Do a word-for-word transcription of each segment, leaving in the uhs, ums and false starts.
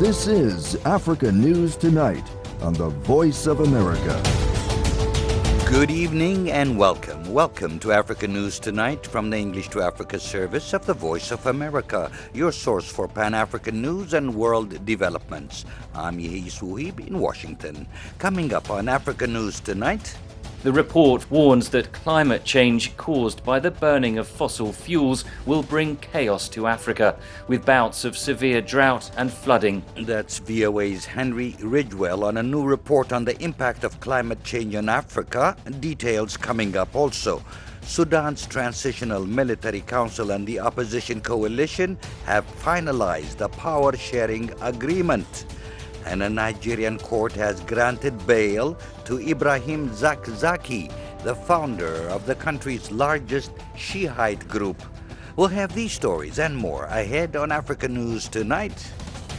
This is Africa News Tonight on the Voice of America. Good evening and welcome. Welcome to Africa News Tonight from the English to Africa service of the Voice of America, your source for Pan-African news and world developments. I'm Yehi Suhib in Washington. Coming up on Africa News Tonight, the report warns that climate change caused by the burning of fossil fuels will bring chaos to Africa, with bouts of severe drought and flooding. That's V O A's Henry Ridgwell on a new report on the impact of climate change on Africa. Details coming up also. Sudan's Transitional Military Council and the opposition coalition have finalized a power-sharing agreement. And a Nigerian court has granted bail to Ibrahim Zakzaki, the founder of the country's largest Shiite group. We'll have these stories and more ahead on Africa News Tonight.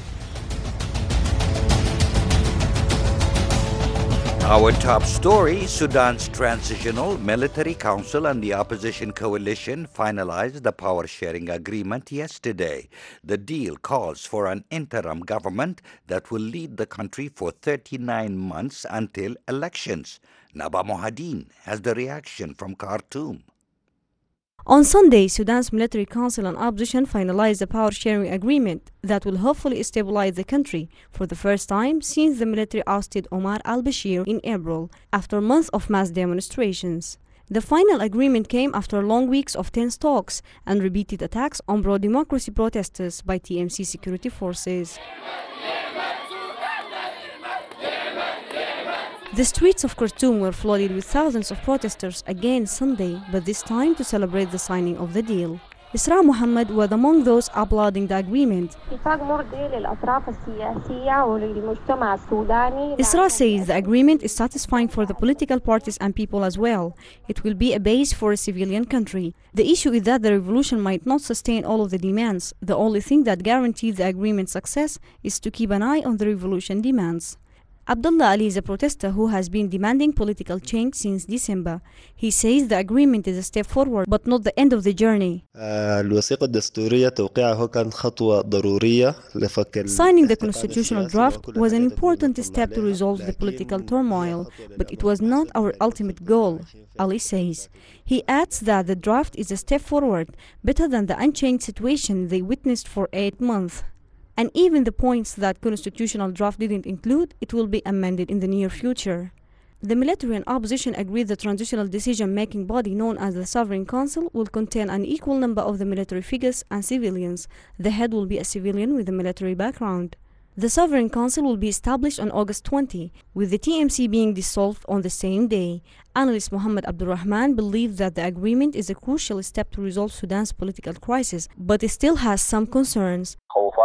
Our top story, Sudan's Transitional Military Council and the opposition coalition finalized the power-sharing agreement yesterday. The deal calls for an interim government that will lead the country for thirty-nine months until elections. Naba Mohadin has the reaction from Khartoum. On Sunday, Sudan's Military Council and opposition finalized a power-sharing agreement that will hopefully stabilize the country for the first time since the military ousted Omar al-Bashir in April, after months of mass demonstrations. The final agreement came after long weeks of tense talks and repeated attacks on pro-democracy protesters by T M C security forces. The streets of Khartoum were flooded with thousands of protesters again Sunday, but this time to celebrate the signing of the deal. Isra Muhammad was among those applauding the agreement. Isra says the agreement is satisfying for the political parties and people as well. It will be a base for a civilian country. The issue is that the revolution might not sustain all of the demands. The only thing that guarantees the agreement's success is to keep an eye on the revolution demands. Abdullah Ali is a protester who has been demanding political change since December. He says the agreement is a step forward, but not the end of the journey. Signing the constitutional draft was an important step to resolve the political turmoil, but it was not our ultimate goal, Ali says. He adds that the draft is a step forward, better than the unchanged situation they witnessed for eight months. And even the points that constitutional draft didn't include, it will be amended in the near future. The military and opposition agreed the transitional decision-making body known as the Sovereign Council will contain an equal number of the military figures and civilians. The head will be a civilian with a military background. The Sovereign Council will be established on August twentieth, with the T M C being dissolved on the same day. Analyst Mohammed Abdulrahman believes that the agreement is a crucial step to resolve Sudan's political crisis, but it still has some concerns.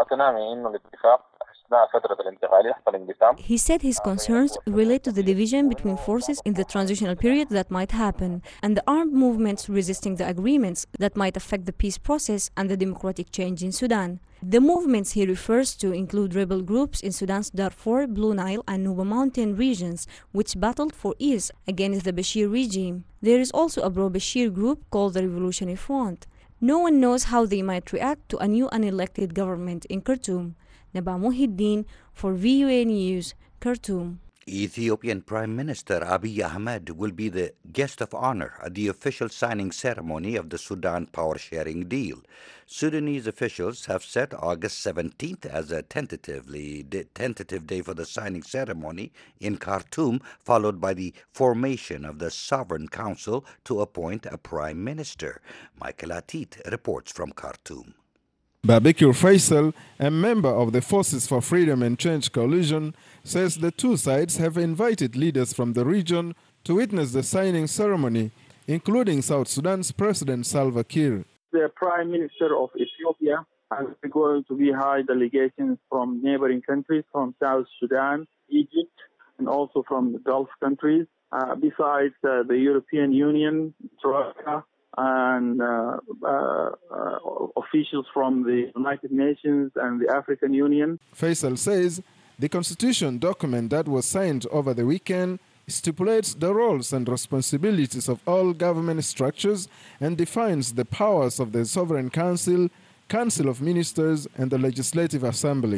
He said his concerns relate to the division between forces in the transitional period that might happen, and the armed movements resisting the agreements that might affect the peace process and the democratic change in Sudan. The movements he refers to include rebel groups in Sudan's Darfur, Blue Nile, and Nuba Mountain regions, which battled for years against the Bashir regime. There is also a pro-Bashir group called the Revolutionary Front. No one knows how they might react to a new unelected government in Khartoum. Naba Mohideen for V O A News, Khartoum. Ethiopian Prime Minister Abiy Ahmed will be the guest of honor at the official signing ceremony of the Sudan power-sharing deal. Sudanese officials have set August seventeenth as a tentatively tentative day for the signing ceremony in Khartoum, followed by the formation of the Sovereign Council to appoint a prime minister. Michael Atit reports from Khartoum. Babakir Faisal, a member of the Forces for Freedom and Change coalition, says the two sides have invited leaders from the region to witness the signing ceremony, including South Sudan's President Salva Kiir. The Prime Minister of Ethiopia and going to be high delegations from neighboring countries, from South Sudan, Egypt, and also from the Gulf countries, uh, besides uh, the European Union, Troika, and uh, uh, uh, officials from the United Nations and the African Union. Faisal says the constitution document that was signed over the weekend stipulates the roles and responsibilities of all government structures and defines the powers of the Sovereign Council, Council of Ministers, and the Legislative Assembly.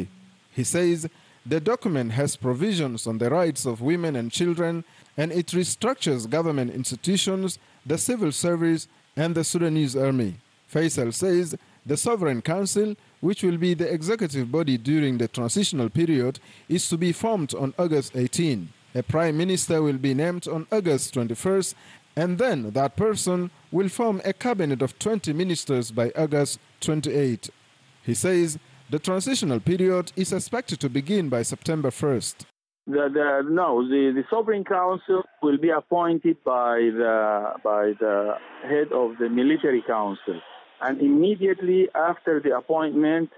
He says the document has provisions on the rights of women and children, and it restructures government institutions, the civil service, and the Sudanese army. Faisal says the Sovereign Council, which will be the executive body during the transitional period, is to be formed on August eighteenth. A prime minister will be named on August twenty-first, and then that person will form a cabinet of twenty ministers by August twenty-eighth. He says the transitional period is expected to begin by September first. The, the, no, the, the Sovereign Council will be appointed by the, by the head of the Military Council. And immediately after the appointment,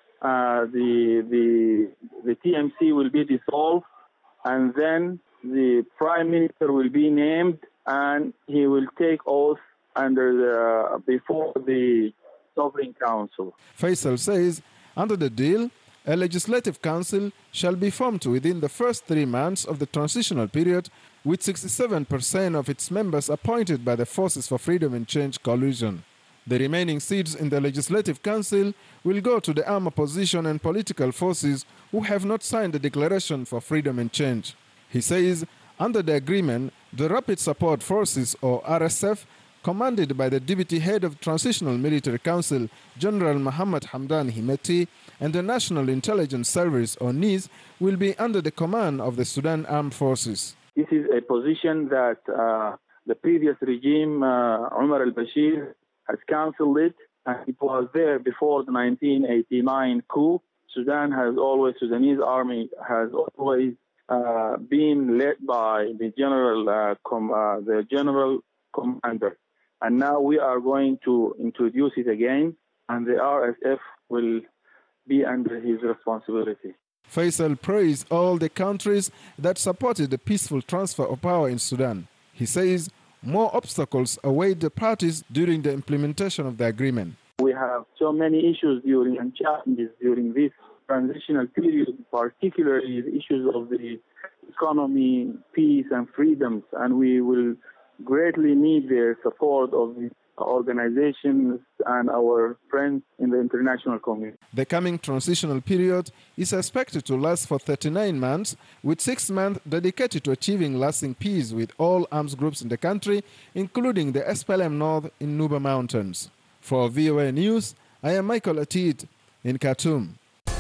uh, the, the, the T M C will be dissolved, and then the Prime Minister will be named, and he will take oath under the, before the Sovereign Council. Faisal says under the deal, a legislative council shall be formed within the first three months of the transitional period, with sixty-seven percent of its members appointed by the Forces for Freedom and Change coalition. The remaining seats in the Legislative Council will go to the armed opposition and political forces who have not signed the Declaration for Freedom and Change. He says under the agreement, the Rapid Support Forces, or R S F, commanded by the Deputy Head of Transitional Military Council, General Mohammed Hamdan Himeti, and the National Intelligence Service, or N I S, will be under the command of the Sudan Armed Forces. This is a position that uh, the previous regime, uh, Omar al-Bashir, has cancelled it, and it was there before the nineteen eighty-nine coup. Sudan has always, Sudanese army has always uh, been led by the general, uh, com, uh, the general commander. And now we are going to introduce it again, and the R S F will be under his responsibility. Faisal praised all the countries that supported the peaceful transfer of power in Sudan. He says more obstacles await the parties during the implementation of the agreement. We have so many issues during and challenges during this transitional period, particularly the issues of the economy, peace and freedoms, and we will greatly need the support of the organizations and our friends in the international community. The coming transitional period is expected to last for thirty-nine months, with six months dedicated to achieving lasting peace with all arms groups in the country, including the S P L M North in Nuba Mountains. For V O A News, I am Michael Atid in Khartoum.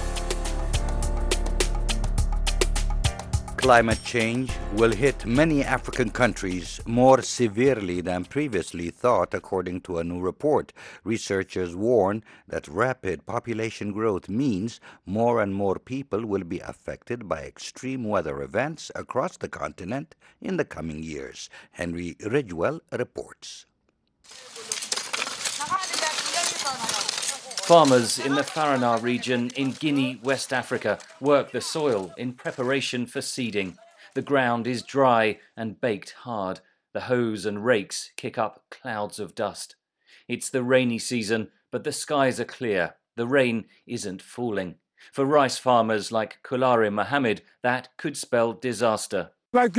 Climate change will hit many African countries more severely than previously thought, according to a new report. Researchers warn that rapid population growth means more and more people will be affected by extreme weather events across the continent in the coming years. Henry Ridgewell reports. Farmers in the Farana region in Guinea, West Africa, work the soil in preparation for seeding. The ground is dry and baked hard. The hoes and rakes kick up clouds of dust. It's the rainy season, but the skies are clear. The rain isn't falling. For rice farmers like Kulare Mohammed, that could spell disaster.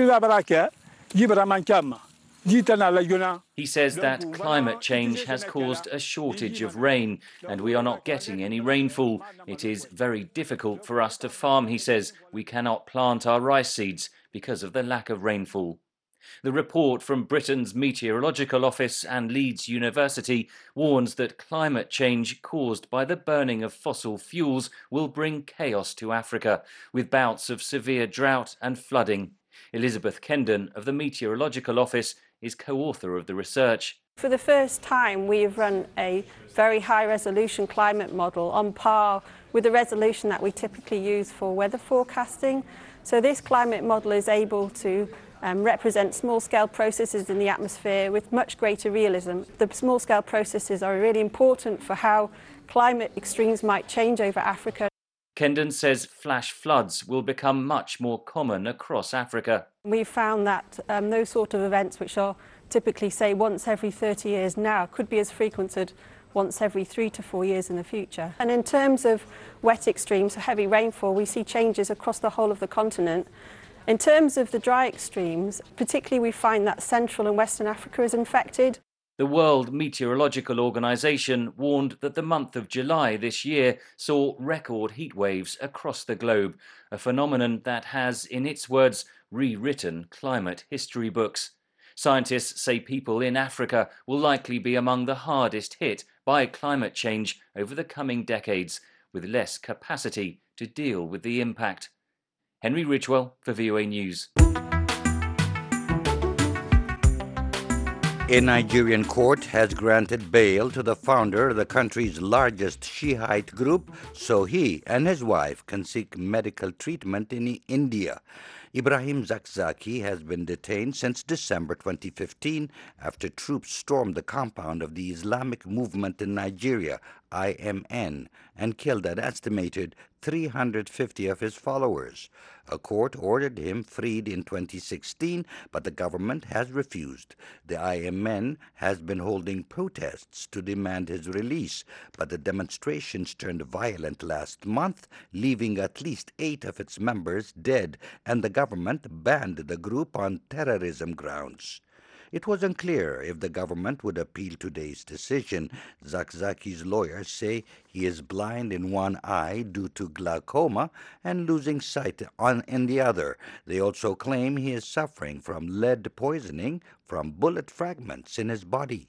He says that climate change has caused a shortage of rain, and we are not getting any rainfall. It is very difficult for us to farm, he says. We cannot plant our rice seeds because of the lack of rainfall. The report from Britain's Meteorological Office and Leeds University warns that climate change caused by the burning of fossil fuels will bring chaos to Africa, with bouts of severe drought and flooding. Elizabeth Kendon of the Meteorological Office is co-author of the research. For the first time, we have run a very high-resolution climate model on par with the resolution that we typically use for weather forecasting. So this climate model is able to um, represent small-scale processes in the atmosphere with much greater realism. The small-scale processes are really important for how climate extremes might change over Africa. Kendon says flash floods will become much more common across Africa. We've found that um, those sort of events, which are typically, say, once every thirty years now, could be as frequented once every three to four years in the future. And in terms of wet extremes, so heavy rainfall, we see changes across the whole of the continent. In terms of the dry extremes, particularly we find that Central and Western Africa is infected. The World Meteorological Organization warned that the month of July this year saw record heat waves across the globe, a phenomenon that has, in its words, rewritten climate history books. Scientists say people in Africa will likely be among the hardest hit by climate change over the coming decades, with less capacity to deal with the impact. Henry Ridgwell for V O A News. A Nigerian court has granted bail to the founder of the country's largest Shiite group so he and his wife can seek medical treatment in India. Ibrahim Zakzaki has been detained since December twenty fifteen after troops stormed the compound of the Islamic Movement in Nigeria, I M N, and killed an estimated three hundred fifty of his followers. A court ordered him freed in twenty sixteen, but the government has refused. The I M N has been holding protests to demand his release, but the demonstrations turned violent last month, leaving at least eight of its members dead, and the government banned the group on terrorism grounds. It was unclear if the government would appeal today's decision. Zakzaki's lawyers say he is blind in one eye due to glaucoma and losing sight on in the other. They also claim he is suffering from lead poisoning from bullet fragments in his body.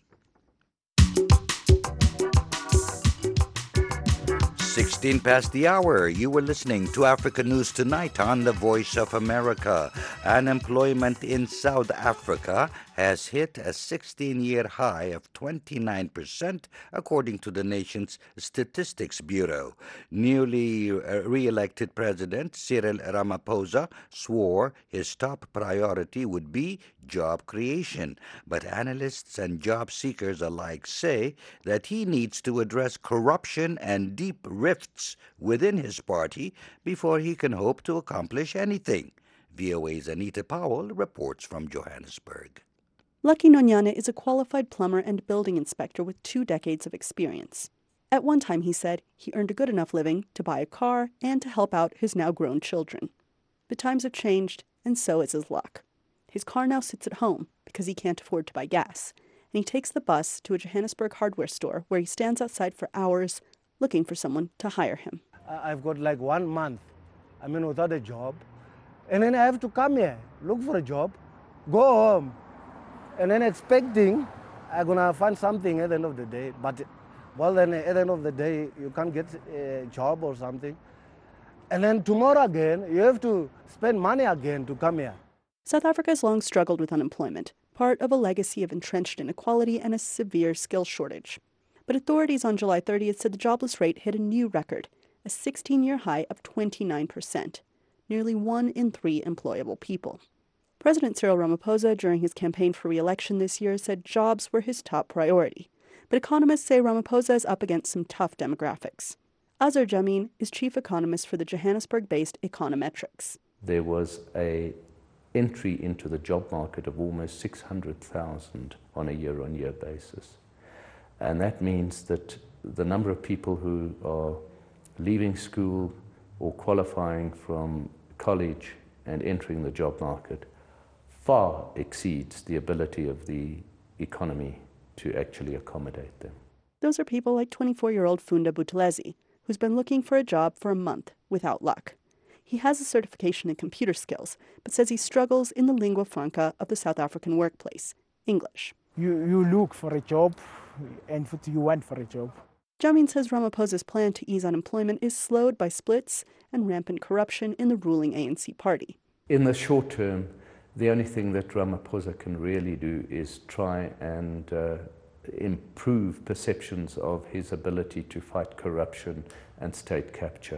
sixteen past the hour. You were listening to Africa News Tonight on the Voice of America. Unemployment in South Africa has hit a sixteen-year high of twenty-nine percent, according to the nation's Statistics Bureau. Newly re-elected President Cyril Ramaphosa swore his top priority would be job creation, but analysts and job seekers alike say that he needs to address corruption and deep rifts within his party before he can hope to accomplish anything. V O A's Anita Powell reports from Johannesburg. Lucky Nonyane is a qualified plumber and building inspector with two decades of experience. At one time, he said, he earned a good enough living to buy a car and to help out his now grown children. But times have changed, and so is his luck. His car now sits at home because he can't afford to buy gas, and he takes the bus to a Johannesburg hardware store where he stands outside for hours looking for someone to hire him. I've got like one month, I mean, without a job, and then I have to come here, look for a job, go home, and then expecting I'm gonna find something at the end of the day. But well, then at the end of the day, you can't get a job or something, and then tomorrow again, you have to spend money again to come here. South Africa has long struggled with unemployment, part of a legacy of entrenched inequality and a severe skill shortage. But authorities on July thirtieth said the jobless rate hit a new record, a sixteen-year high of twenty-nine percent, nearly one in three employable people. President Cyril Ramaphosa, during his campaign for re-election this year, said jobs were his top priority. But economists say Ramaphosa is up against some tough demographics. Azar Jamin is chief economist for the Johannesburg-based Econometrics. There was a entry into the job market of almost six hundred thousand on a year-on-year basis. And that means that the number of people who are leaving school or qualifying from college and entering the job market far exceeds the ability of the economy to actually accommodate them. Those are people like twenty-four-year-old Funda Buthelezi, who's been looking for a job for a month without luck. He has a certification in computer skills, but says he struggles in the lingua franca of the South African workplace, English. You, you look for a job, and you want for a job. Jamin says Ramaphosa's plan to ease unemployment is slowed by splits and rampant corruption in the ruling A N C party. In the short term, the only thing that Ramaphosa can really do is try and uh, improve perceptions of his ability to fight corruption and state capture,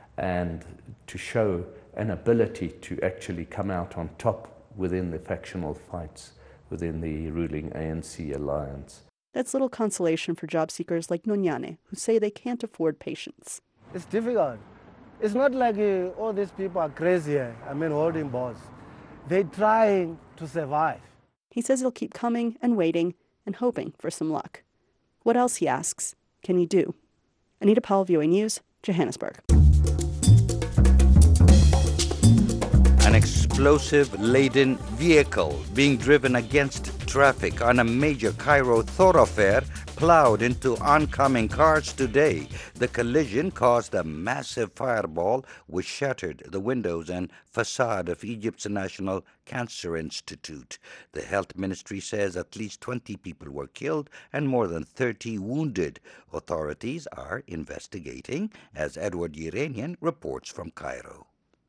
and to show an ability to actually come out on top within the factional fights within the ruling A N C alliance. That's little consolation for job seekers like Nonyane, who say they can't afford patience. It's difficult. It's not like uh, all these people are crazy here, I mean holding balls. They're trying to survive. He says he'll keep coming and waiting and hoping for some luck. What else, he asks, can he do? Anita Powell, V O A News, Johannesburg. An explosive-laden vehicle being driven against traffic on a major Cairo thoroughfare plowed into oncoming cars today. The collision caused a massive fireball which shattered the windows and facade of Egypt's National Cancer Institute. The health ministry says at least twenty people were killed and more than thirty wounded. Authorities are investigating, as Edward Yeranian reports from Cairo.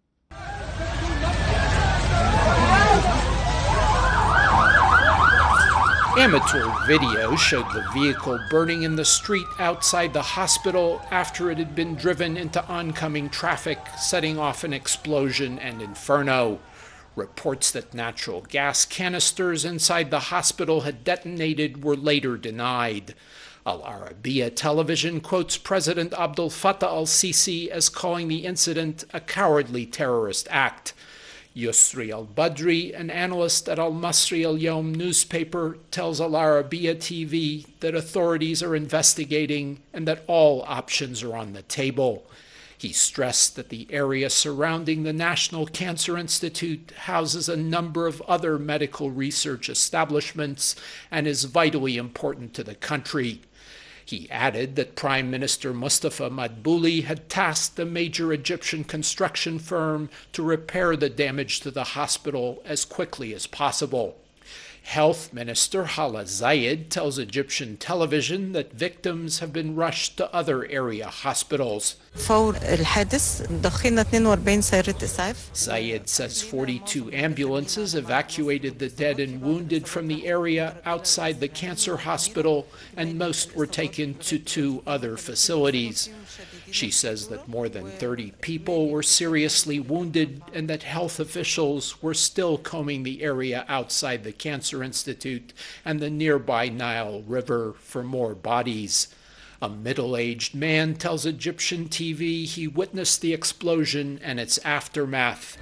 Amateur video showed the vehicle burning in the street outside the hospital after it had been driven into oncoming traffic, setting off an explosion and inferno. Reports that natural gas canisters inside the hospital had detonated were later denied. Al Arabiya television quotes President Abdel Fattah al-Sisi as calling the incident a cowardly terrorist act. Yusri al-Badri, an analyst at Al-Masri al-Yawm newspaper, tells Al Arabiya T V that authorities are investigating and that all options are on the table. He stressed that the area surrounding the National Cancer Institute houses a number of other medical research establishments and is vitally important to the country. He added that Prime Minister Mustafa Madbouli had tasked the major Egyptian construction firm to repair the damage to the hospital as quickly as possible. Health Minister Hala Zayed tells Egyptian television that victims have been rushed to other area hospitals. Zayed says forty-two ambulances evacuated the dead and wounded from the area outside the cancer hospital, and most were taken to two other facilities. She says that more than thirty people were seriously wounded and that health officials were still combing the area outside the Cancer Institute and the nearby Nile River for more bodies. A middle-aged man tells Egyptian T V he witnessed the explosion and its aftermath.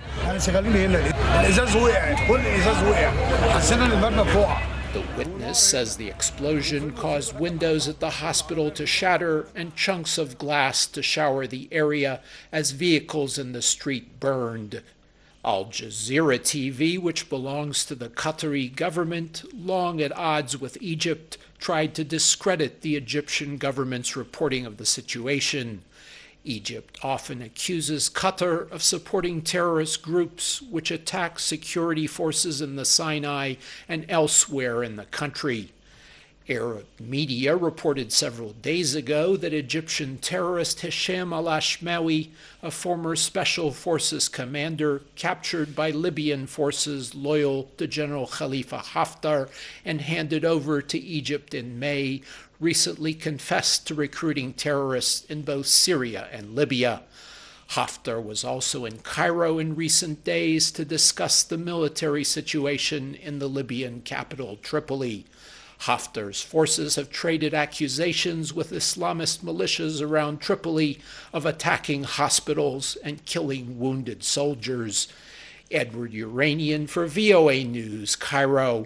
The witness says the explosion caused windows at the hospital to shatter and chunks of glass to shower the area as vehicles in the street burned. Al Jazeera T V, which belongs to the Qatari government, long at odds with Egypt, tried to discredit the Egyptian government's reporting of the situation. Egypt often accuses Qatar of supporting terrorist groups which attack security forces in the Sinai and elsewhere in the country. Arab media reported several days ago that Egyptian terrorist Hisham al-Ashmawi, a former Special Forces commander captured by Libyan forces loyal to General Khalifa Haftar and handed over to Egypt in May, recently confessed to recruiting terrorists in both Syria and Libya. Haftar was also in Cairo in recent days to discuss the military situation in the Libyan capital, Tripoli. Haftar's forces have traded accusations with Islamist militias around Tripoli of attacking hospitals and killing wounded soldiers. Edward Yeranian for V O A News, Cairo.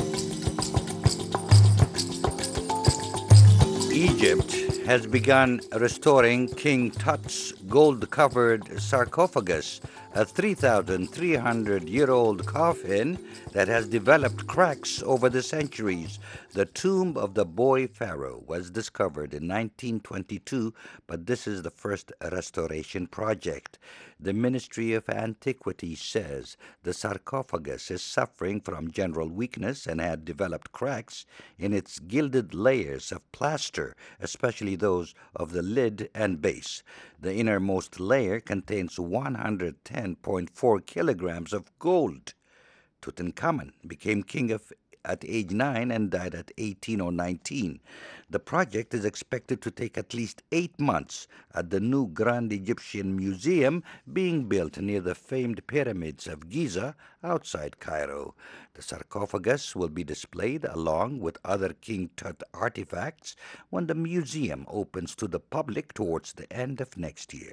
Egypt has begun restoring King Tut's gold-covered sarcophagus, a three thousand three hundred year old coffin that has developed cracks over the centuries. The tomb of the boy pharaoh was discovered in nineteen twenty-two, but this is the first restoration project. The Ministry of Antiquities says the sarcophagus is suffering from general weakness and had developed cracks in its gilded layers of plaster, especially those of the lid and base. The innermost layer contains one hundred ten point four kilograms of gold. Tutankhamun became king of at age nine and died at eighteen or nineteen. The project is expected to take at least eight months at the new Grand Egyptian Museum being built near the famed pyramids of Giza outside Cairo. The sarcophagus will be displayed along with other King Tut artifacts when the museum opens to the public towards the end of next year.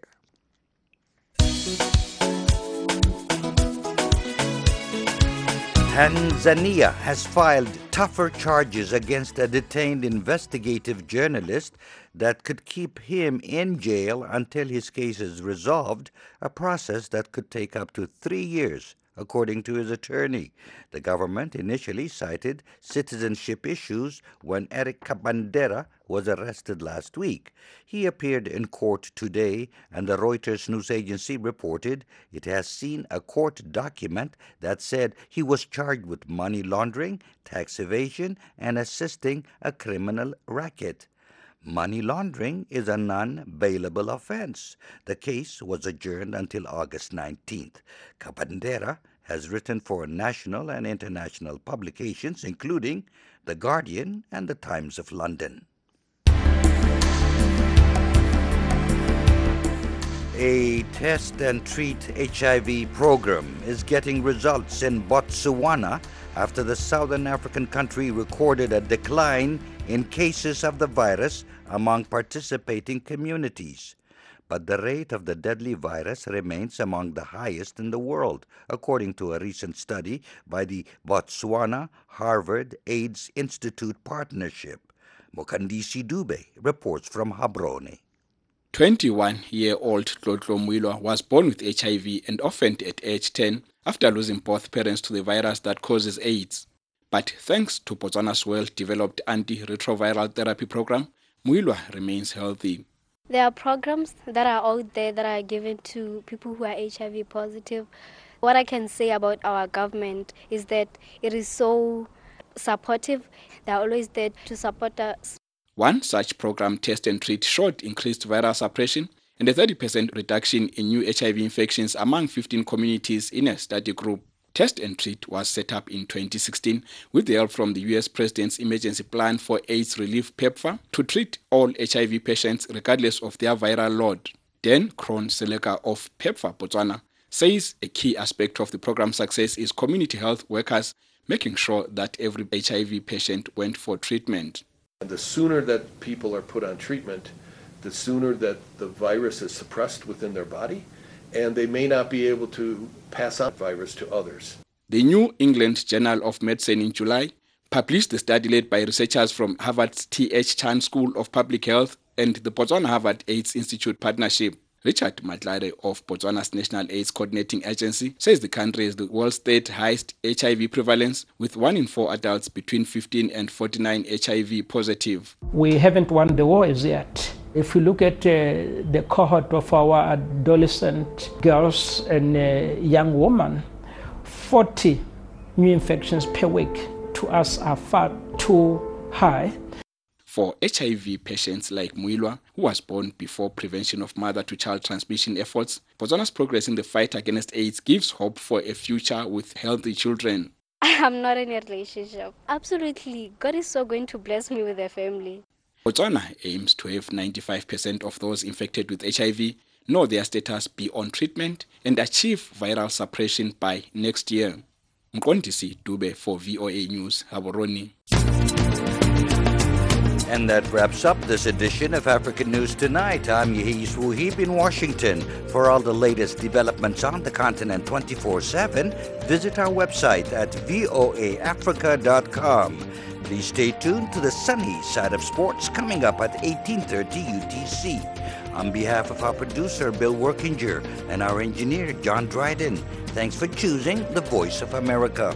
Tanzania has filed tougher charges against a detained investigative journalist that could keep him in jail until his case is resolved, a process that could take up to three years, according to his attorney. The government initially cited citizenship issues when Eric Kabandera was arrested last week. He appeared in court today, and the Reuters news agency reported it has seen a court document that said he was charged with money laundering, tax evasion, and assisting a criminal racket. Money laundering is a non-bailable offense. The case was adjourned until August nineteenth. Kabandera has written for national and international publications, including The Guardian and The Times of London. A test and treat H I V program is getting results in Botswana after the southern African country recorded a decline in cases of the virus among participating communities. But the rate of the deadly virus remains among the highest in the world, according to a recent study by the Botswana Harvard AIDS Institute Partnership. Mokandisi Dube reports from Gaborone. twenty-one-year-old Tlotlo Mwilwa was born with H I V and orphaned at age ten after losing both parents to the virus that causes AIDS. But thanks to Botswana's well-developed antiretroviral therapy program, Mwilwa remains healthy. There are programs that are out there that are given to people who are H I V positive. What I can say about our government is that it is so supportive. They are always there to support us. One such program, Test and Treat, showed increased viral suppression and a thirty percent reduction in new H I V infections among fifteen communities in a study group. Test and Treat was set up in twenty sixteen with the help from the U S President's Emergency Plan for AIDS Relief PEPFAR to treat all H I V patients regardless of their viral load. Dan Kroon-Seleka of PEPFAR Botswana says a key aspect of the program's success is community health workers making sure that every H I V patient went for treatment. And the sooner that people are put on treatment, the sooner that the virus is suppressed within their body, and they may not be able to pass on virus to others. The New England Journal of Medicine in July published the study led by researchers from Harvard's T H Chan School of Public Health and the Botswana-Harvard AIDS Institute Partnership. Richard Matlare of Botswana's National AIDS Coordinating Agency says the country is the world's third highest H I V prevalence, with one in four adults between fifteen and forty-nine H I V positive. We haven't won the war as yet. If you look at uh, the cohort of our adolescent girls and uh, young women, forty new infections per week to us are far too high. For H I V patients like Mwilwa, who was born before prevention of mother-to-child transmission efforts, Botswana's progress in the fight against AIDS gives hope for a future with healthy children. I'm not in a relationship. Absolutely. God is so going to bless me with a family. Botswana aims to have ninety-five percent of those infected with H I V know their status, be on treatment, and achieve viral suppression by next year. Mkondisi Dube for V O A News, Gaborone. And that wraps up this edition of African News Tonight. I'm Yehis Wuhib in Washington. For all the latest developments on the continent twenty-four seven, visit our website at voa africa dot com. Please stay tuned to the sunny side of sports coming up at eighteen thirty U T C. On behalf of our producer, Bill Workinger, and our engineer, John Dryden, thanks for choosing the Voice of America.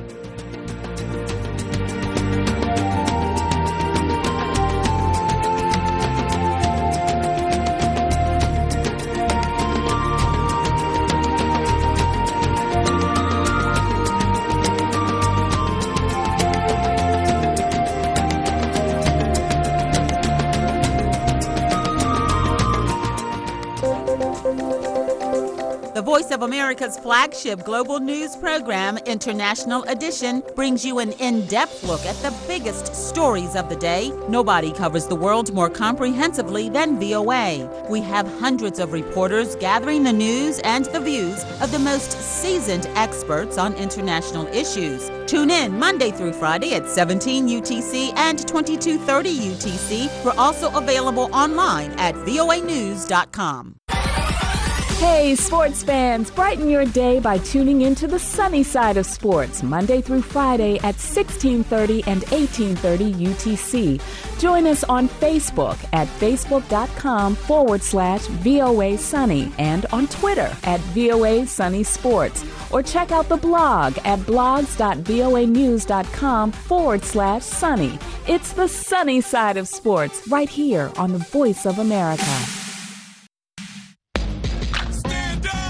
The Voice of America's flagship global news program, International Edition, brings you an in-depth look at the biggest stories of the day. Nobody covers the world more comprehensively than V O A. We have hundreds of reporters gathering the news and the views of the most seasoned experts on international issues. Tune in Monday through Friday at seventeen U T C and twenty-two thirty U T C. We're also available online at voa news dot com. Hey, sports fans, brighten your day by tuning into the sunny side of sports, Monday through Friday at sixteen thirty and eighteen thirty U T C. Join us on Facebook at facebook.com forward slash VOA Sunny and on Twitter at VOA Sunny Sports. Or check out the blog at blogs.voanews.com forward slash sunny. It's the sunny side of sports right here on the Voice of America.